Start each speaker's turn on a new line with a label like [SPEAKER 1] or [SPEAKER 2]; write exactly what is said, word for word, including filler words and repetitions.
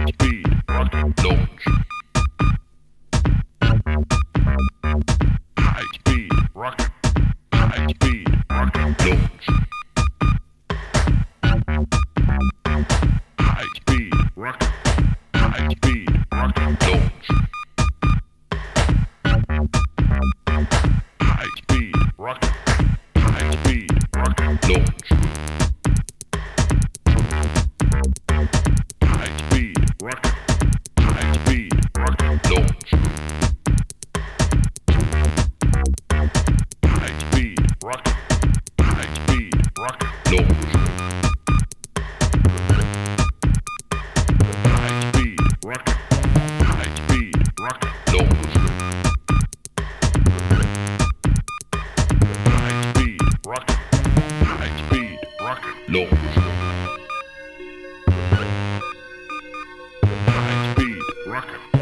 [SPEAKER 1] speed rocket launch. High speed rocket. High speed rocket launch. High speed rocket. High speed rocket launch. High speed rocket. High speed rocket launch. High speed rocket. High speed rocket launch. High speed rocket. High speed rocket launch. High speed rocket. High speed rocket launch. High speed rocket. High speed rocket launch. High speed rocket.